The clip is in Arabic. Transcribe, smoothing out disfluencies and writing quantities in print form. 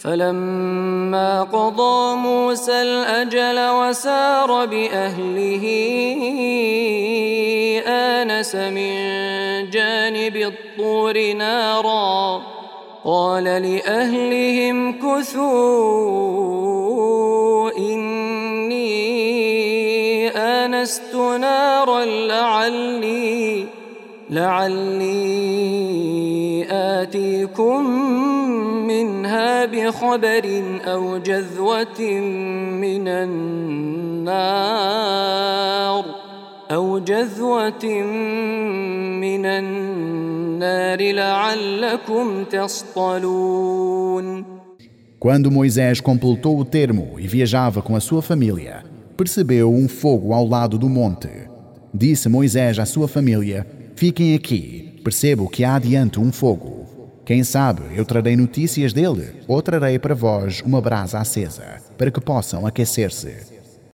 فلما قضى موسى الأجل وسار بأهله آنس من جانب الطور نارا قال لأهلهم كثوا إني آنست نارا لعلي آتيكم منها بخبر أو جذوة من النار لعلكم تصطلون. Quando Moisés completou o termo e viajava com a sua família, percebeu um fogo ao lado do monte. Disse Moisés à sua família: fiquem aqui, percebo que há adiante um fogo. Quem sabe eu trarei notícias dele ou trarei para vós uma brasa acesa, para que possam aquecer-se.